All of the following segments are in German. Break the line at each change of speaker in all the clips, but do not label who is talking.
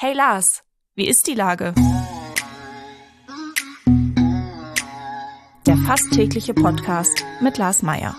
Hey Lars, wie ist die Lage? Der fast tägliche Podcast mit Lars Meyer.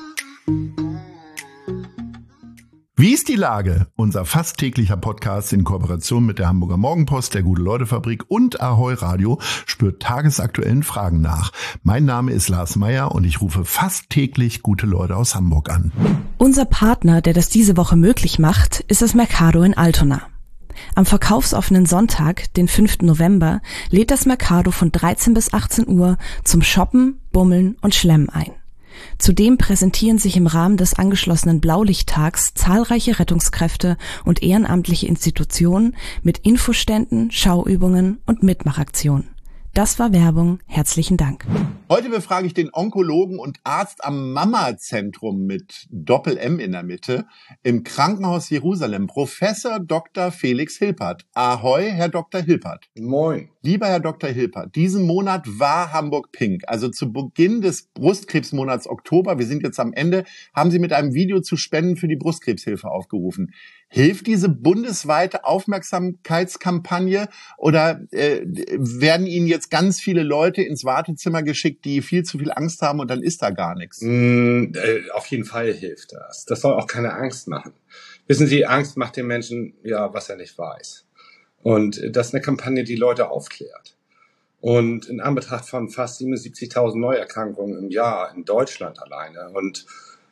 Wie ist die Lage? Unser fast täglicher Podcast in Kooperation mit der Hamburger Morgenpost, der Gute-Leute-Fabrik und Ahoi Radio spürt tagesaktuellen Fragen nach. Mein Name ist Lars Meyer und ich rufe fast täglich gute Leute aus Hamburg an.
Unser Partner, der das diese Woche möglich macht, ist das Mercado in Altona. Am verkaufsoffenen Sonntag, den 5. November, lädt das Mercado von 13 bis 18 Uhr zum Shoppen, Bummeln und Schlemmen ein. Zudem präsentieren sich im Rahmen des angeschlossenen Blaulichttags zahlreiche Rettungskräfte und ehrenamtliche Institutionen mit Infoständen, Schauübungen und Mitmachaktionen. Das war Werbung. Herzlichen Dank.
Heute befrage ich den Onkologen und Arzt am Mama-Zentrum mit Doppel-M in der Mitte im Krankenhaus Jerusalem, Professor Dr. Felix Hilpert. Ahoi, Herr Dr. Hilpert.
Moin.
Lieber Herr Dr. Hilpert, diesen Monat war Hamburg Pink. Also zu Beginn des Brustkrebsmonats Oktober, wir sind jetzt am Ende, haben Sie mit einem Video zu Spenden für die Brustkrebshilfe aufgerufen. Hilft diese bundesweite Aufmerksamkeitskampagne oder werden Ihnen jetzt ganz viele Leute ins Wartezimmer geschickt, die viel zu viel Angst haben und dann ist da gar nichts?
Auf jeden Fall hilft das. Das soll auch keine Angst machen. Wissen Sie, Angst macht dem Menschen ja, was er nicht weiß. Und das ist eine Kampagne, die Leute aufklärt. Und in Anbetracht von fast 77.000 Neuerkrankungen im Jahr in Deutschland alleine und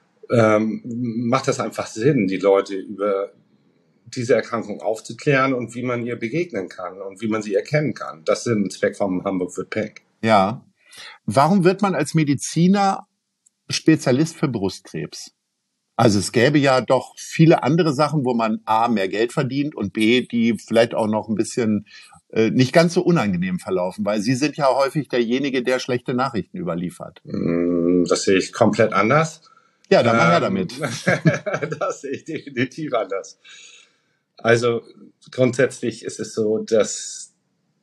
macht das einfach Sinn, die Leute über diese Erkrankung aufzuklären und wie man ihr begegnen kann und wie man sie erkennen kann. Das ist ein Zweck vom Hamburg wird Pink.
Ja. Warum wird man als Mediziner Spezialist für Brustkrebs? Also es gäbe ja doch viele andere Sachen, wo man A, mehr Geld verdient und B, die vielleicht auch noch ein bisschen nicht ganz so unangenehm verlaufen, weil Sie sind ja häufig derjenige, der schlechte Nachrichten überliefert.
Das sehe ich komplett anders.
Ja, dann mal her damit.
Das sehe ich definitiv anders. Also grundsätzlich ist es so, dass,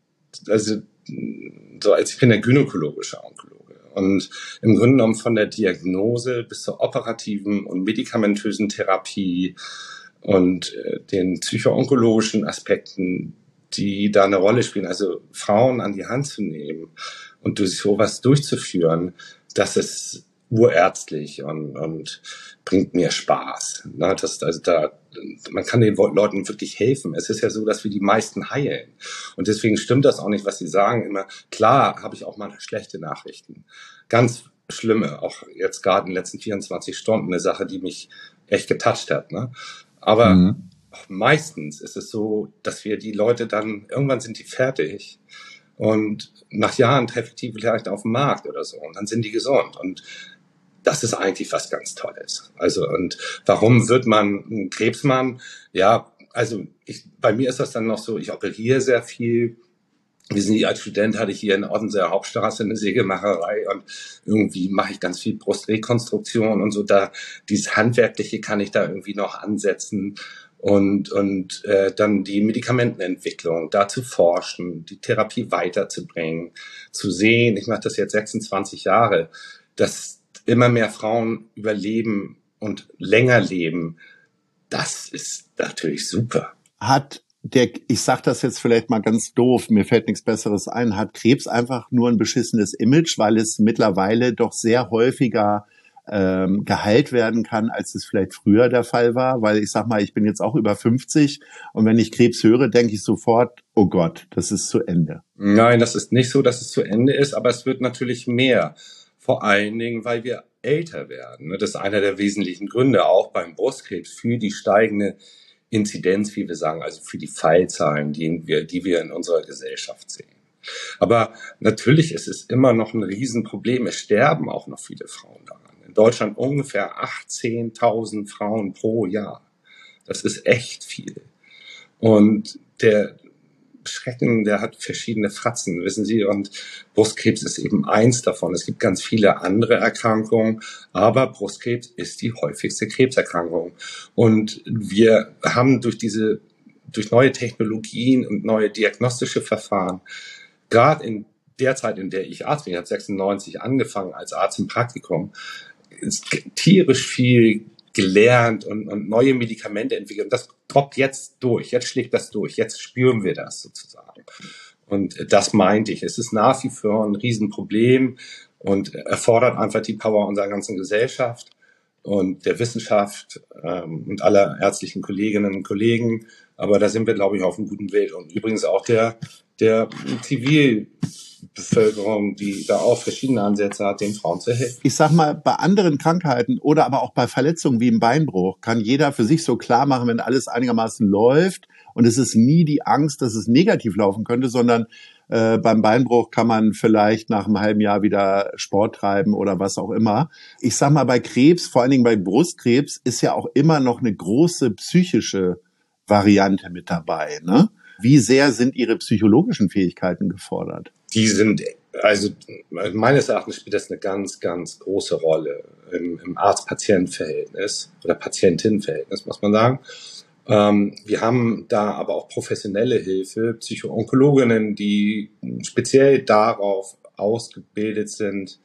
ich bin der gynäkologische Onkologe und im Grunde genommen von der Diagnose bis zur operativen und medikamentösen Therapie und den psycho-onkologischen Aspekten, die da eine Rolle spielen, also Frauen an die Hand zu nehmen und durch sowas durchzuführen, das ist urärztlich und bringt mir Spaß. Man kann den Leuten wirklich helfen. Es ist ja so, dass wir die meisten heilen. Und deswegen stimmt das auch nicht, was sie sagen. Immer klar habe ich auch mal schlechte Nachrichten. Ganz schlimme, auch jetzt gerade in den letzten 24 Stunden eine Sache, die mich echt getoucht hat. Ne? Aber meistens ist es so, dass wir die Leute dann, irgendwann sind die fertig und nach Jahren treffe ich die vielleicht auf dem Markt oder so und dann sind die gesund und das ist eigentlich was ganz Tolles. Also, und warum wird man ein Krebsmann? Ja, also bei mir ist das dann noch so, ich operiere sehr viel. Wissen Sie, als Student hatte ich hier in Ottenser Hauptstraße eine Sägemacherei und irgendwie mache ich ganz viel Brustrekonstruktion und so. Da dieses Handwerkliche kann ich da irgendwie noch ansetzen. Und dann die Medikamentenentwicklung, da zu forschen, die Therapie weiterzubringen, zu sehen, ich mache das jetzt 26 Jahre, dass immer mehr Frauen überleben und länger leben, das ist natürlich super.
Ich sag das jetzt vielleicht mal ganz doof, mir fällt nichts Besseres ein, hat Krebs einfach nur ein beschissenes Image, weil es mittlerweile doch sehr häufiger geheilt werden kann, als es vielleicht früher der Fall war, weil ich sag mal, ich bin jetzt auch über 50 und wenn ich Krebs höre, denke ich sofort, oh Gott, das ist zu Ende.
Nein, das ist nicht so, dass es zu Ende ist, aber es wird natürlich mehr. Vor allen Dingen, weil wir älter werden. Das ist einer der wesentlichen Gründe auch beim Brustkrebs für die steigende Inzidenz, wie wir sagen, also für die Fallzahlen, die wir in unserer Gesellschaft sehen. Aber natürlich ist es immer noch ein Riesenproblem. Es sterben auch noch viele Frauen daran. In Deutschland ungefähr 18.000 Frauen pro Jahr. Das ist echt viel. Und der Schrecken, der hat verschiedene Fratzen, wissen Sie, und Brustkrebs ist eben eins davon. Es gibt ganz viele andere Erkrankungen, aber Brustkrebs ist die häufigste Krebserkrankung. Und wir haben durch neue Technologien und neue diagnostische Verfahren, gerade in der Zeit, in der ich Arzt bin, ich habe 96 angefangen als Arzt im Praktikum, ist tierisch viel gelernt und neue Medikamente entwickelt. Das droppt jetzt durch, jetzt schlägt das durch, jetzt spüren wir das sozusagen. Und das meinte ich. Es ist nach wie vor ein Riesenproblem und erfordert einfach die Power unserer ganzen Gesellschaft und der Wissenschaft und aller ärztlichen Kolleginnen und Kollegen. Aber da sind wir, glaube ich, auf einem guten Weg. Und übrigens auch der Zivilbevölkerung, die da auch verschiedene Ansätze hat, den Frauen zu helfen.
Ich sag mal, bei anderen Krankheiten oder aber auch bei Verletzungen wie im Beinbruch kann jeder für sich so klar machen, wenn alles einigermaßen läuft und es ist nie die Angst, dass es negativ laufen könnte, sondern beim Beinbruch kann man vielleicht nach einem halben Jahr wieder Sport treiben oder was auch immer. Ich sag mal, bei Krebs, vor allen Dingen bei Brustkrebs, ist ja auch immer noch eine große psychische Variante mit dabei, ne? Wie sehr sind Ihre psychologischen Fähigkeiten gefordert?
Die sind, also meines Erachtens spielt das eine ganz, ganz große Rolle im Arzt-Patient-Verhältnis oder Patientinnen-Verhältnis, muss man sagen. Wir haben da aber auch professionelle Hilfe, Psycho-Onkologinnen, die speziell darauf ausgebildet sind,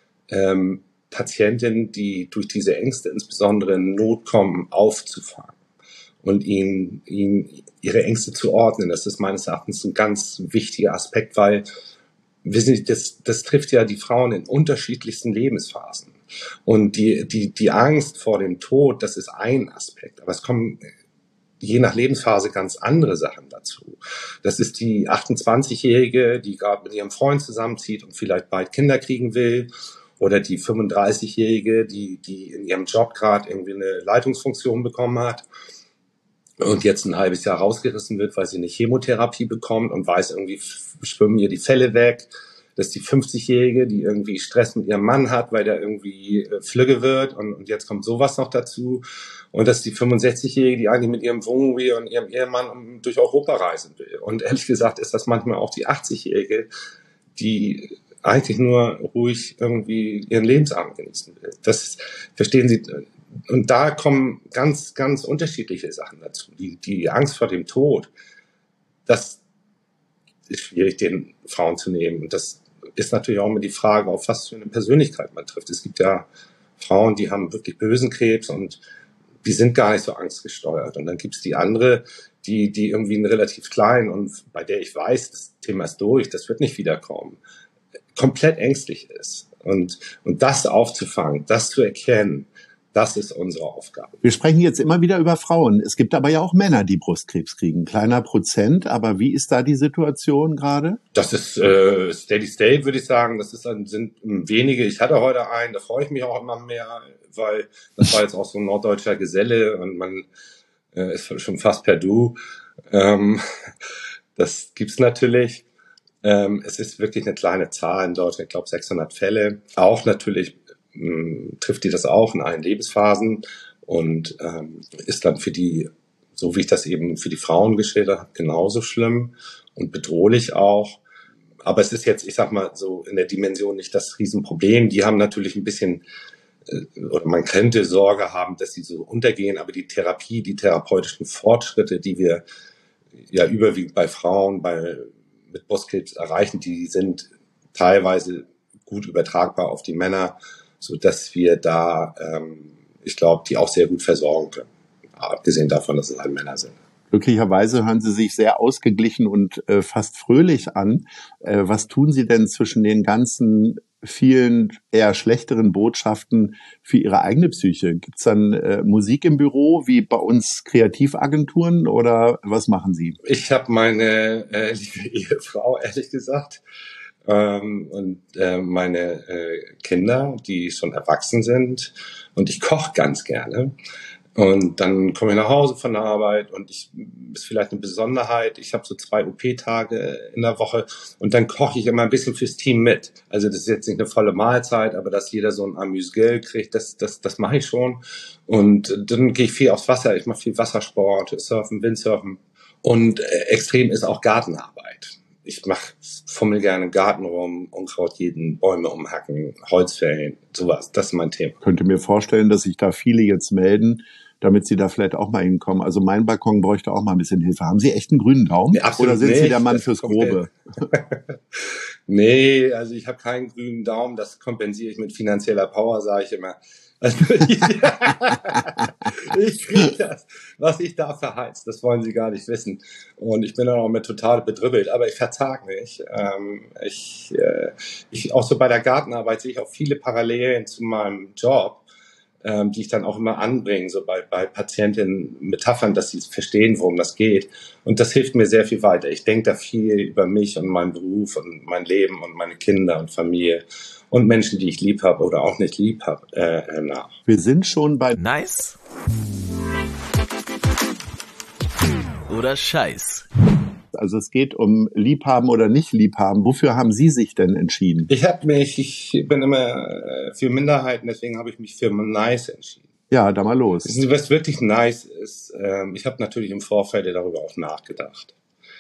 Patientinnen, die durch diese Ängste insbesondere in Not kommen, aufzufangen und ihnen ihre Ängste zu ordnen. Das ist meines Erachtens ein ganz wichtiger Aspekt, weil wissen Sie, das trifft ja die Frauen in unterschiedlichsten Lebensphasen. Und die Angst vor dem Tod, das ist ein Aspekt. Aber es kommen je nach Lebensphase ganz andere Sachen dazu. Das ist die 28-Jährige, die gerade mit ihrem Freund zusammenzieht und vielleicht bald Kinder kriegen will. Oder die 35-Jährige, die in ihrem Job gerade irgendwie eine Leitungsfunktion bekommen hat und jetzt ein halbes Jahr rausgerissen wird, weil sie eine Chemotherapie bekommt und weiß, irgendwie schwimmen ihr die Fälle weg. Das ist die 50-Jährige, die irgendwie Stress mit ihrem Mann hat, weil der irgendwie flügge wird und jetzt kommt sowas noch dazu. Und das ist die 65-Jährige, die eigentlich mit ihrem Wohnmobil und ihrem Ehemann durch Europa reisen will. Und ehrlich gesagt ist das manchmal auch die 80-Jährige, die eigentlich nur ruhig irgendwie ihren Lebensabend genießen will. Das verstehen Sie. Und da kommen ganz, ganz unterschiedliche Sachen dazu. Die Angst vor dem Tod, das ist schwierig, den Frauen zu nehmen. Und das ist natürlich auch immer die Frage, auf was für eine Persönlichkeit man trifft. Es gibt ja Frauen, die haben wirklich bösen Krebs und die sind gar nicht so angstgesteuert. Und dann gibt es die andere, die irgendwie einen relativ kleinen und bei der ich weiß, das Thema ist durch, das wird nicht wiederkommen, komplett ängstlich ist. Und das aufzufangen, das zu erkennen, das ist unsere Aufgabe.
Wir sprechen jetzt immer wieder über Frauen. Es gibt aber ja auch Männer, die Brustkrebs kriegen. Kleiner Prozent, aber wie ist da die Situation gerade?
Das ist Steady State, würde ich sagen. Sind wenige. Ich hatte heute einen, da freue ich mich auch immer mehr, weil das war jetzt auch so ein norddeutscher Geselle und man ist schon fast per Du. Das gibt's natürlich. Es ist wirklich eine kleine Zahl in Deutschland, ich glaube 600 Fälle. Auch natürlich trifft die das auch in allen Lebensphasen und ist dann für die, so wie ich das eben für die Frauen geschildert habe, genauso schlimm und bedrohlich auch. Aber es ist jetzt, ich sag mal, so in der Dimension nicht das Riesenproblem. Die haben natürlich ein bisschen, oder man könnte Sorge haben, dass sie so untergehen, aber die Therapie, die therapeutischen Fortschritte, die wir ja überwiegend bei Frauen mit Brustkrebs erreichen, die sind teilweise gut übertragbar auf die Männer, so dass wir da, ich glaube, die auch sehr gut versorgen können. Abgesehen davon, dass es halt Männer sind.
Glücklicherweise hören Sie sich sehr ausgeglichen und fast fröhlich an. Was tun Sie denn zwischen den ganzen vielen eher schlechteren Botschaften für Ihre eigene Psyche? Gibt's dann Musik im Büro, wie bei uns Kreativagenturen, oder was machen Sie?
Ich habe meine liebe Ehefrau, ehrlich gesagt, und meine Kinder, die schon erwachsen sind. Und ich koche ganz gerne. Und dann komme ich nach Hause von der Arbeit und ist vielleicht eine Besonderheit. Ich habe so 2 OP-Tage in der Woche und dann koche ich immer ein bisschen fürs Team mit. Also das ist jetzt nicht eine volle Mahlzeit, aber dass jeder so ein Amüsgeld kriegt, das mache ich schon. Und dann gehe ich viel aufs Wasser. Ich mache viel Wassersport, Surfen, Windsurfen. Und extrem ist auch Gartenarbeit. Ich fummel gerne im Garten rum, Unkraut jeden, Bäume umhacken, Holz fällen, sowas. Das ist mein Thema.
Ich könnte mir vorstellen, dass sich da viele jetzt melden, damit Sie da vielleicht auch mal hinkommen. Also mein Balkon bräuchte auch mal ein bisschen Hilfe. Haben Sie echt einen grünen Daumen?
Nee,
oder sind Sie der Mann fürs Grobe?
Nee, also ich habe keinen grünen Daumen. Das kompensiere ich mit finanzieller Power, sage ich immer. Also, ich kriege das, was ich da verheizt, das wollen Sie gar nicht wissen. Und ich bin dann auch mit total bedribbelt, aber ich verzag nicht. Ich auch so bei der Gartenarbeit sehe ich auch viele Parallelen zu meinem Job, die ich dann auch immer anbringe, so bei Patientinnen Metaphern, dass sie verstehen, worum das geht. Und das hilft mir sehr viel weiter. Ich denke da viel über mich und meinen Beruf und mein Leben und meine Kinder und Familie und Menschen, die ich lieb habe oder auch nicht lieb habe, nach.
Wir sind schon bei
Nice oder Scheiß.
Also es geht um Liebhaben oder nicht Liebhaben. Wofür haben Sie sich denn entschieden?
Ich bin immer für Minderheiten, deswegen habe ich mich für Nice entschieden.
Ja, da mal los.
Was wirklich nice ist, ich habe natürlich im Vorfeld darüber auch nachgedacht.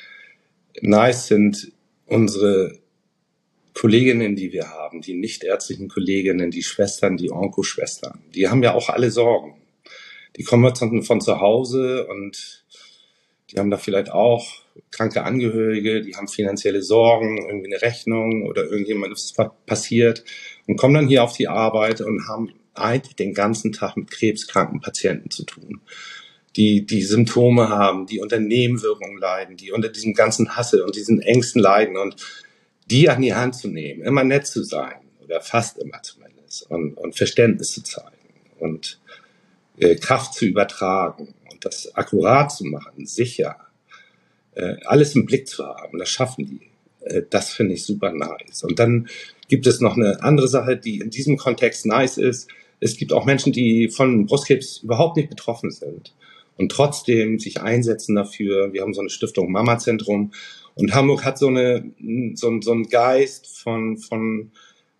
Nice sind unsere Kolleginnen, die wir haben, die nichtärztlichen Kolleginnen, die Schwestern, die Onkoschwestern. Die haben ja auch alle Sorgen. Die kommen von zu Hause und die haben da vielleicht auch kranke Angehörige, die haben finanzielle Sorgen, irgendwie eine Rechnung oder irgendjemand ist passiert und kommen dann hier auf die Arbeit und haben eigentlich den ganzen Tag mit krebskranken Patienten zu tun, die Symptome haben, die unter Nebenwirkungen leiden, die unter diesem ganzen Hassel und diesen Ängsten leiden und die an die Hand zu nehmen, immer nett zu sein oder fast immer zumindest und Verständnis zu zeigen und Kraft zu übertragen und das akkurat zu machen, sicher, alles im Blick zu haben, das schaffen die. Das finde ich super nice. Und dann gibt es noch eine andere Sache, die in diesem Kontext nice ist. Es gibt auch Menschen, die von Brustkrebs überhaupt nicht betroffen sind und trotzdem sich einsetzen dafür. Wir haben so eine Stiftung Mama-Zentrum und Hamburg hat so einen Geist von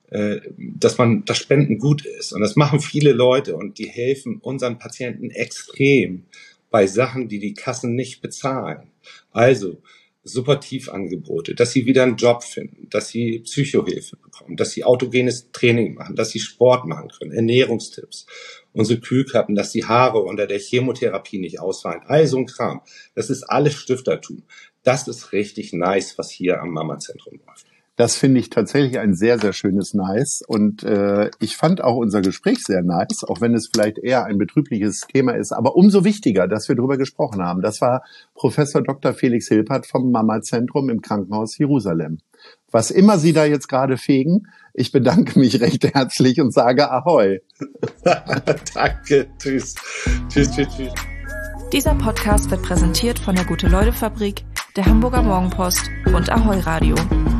dass Spenden gut ist. Und das machen viele Leute und die helfen unseren Patienten extrem bei Sachen, die die Kassen nicht bezahlen. Also Supportivangebote, dass sie wieder einen Job finden, dass sie Psychohilfe bekommen, dass sie autogenes Training machen, dass sie Sport machen können, Ernährungstipps, unsere Kühlkappen, dass die Haare unter der Chemotherapie nicht ausfallen. All so ein Kram. Das ist alles Stiftertum. Das ist richtig nice, was hier am Mama-Zentrum läuft.
Das finde ich tatsächlich ein sehr, sehr schönes Nice. Und ich fand auch unser Gespräch sehr nice, auch wenn es vielleicht eher ein betrübliches Thema ist. Aber umso wichtiger, dass wir darüber gesprochen haben. Das war Professor Dr. Felix Hilpert vom Mama-Zentrum im Krankenhaus Jerusalem. Was immer Sie da jetzt gerade fegen, ich bedanke mich recht herzlich und sage Ahoi.
Danke, tschüss. Tschüss.
Dieser Podcast wird präsentiert von der Gute-Leute-Fabrik, der Hamburger Morgenpost und Ahoi Radio.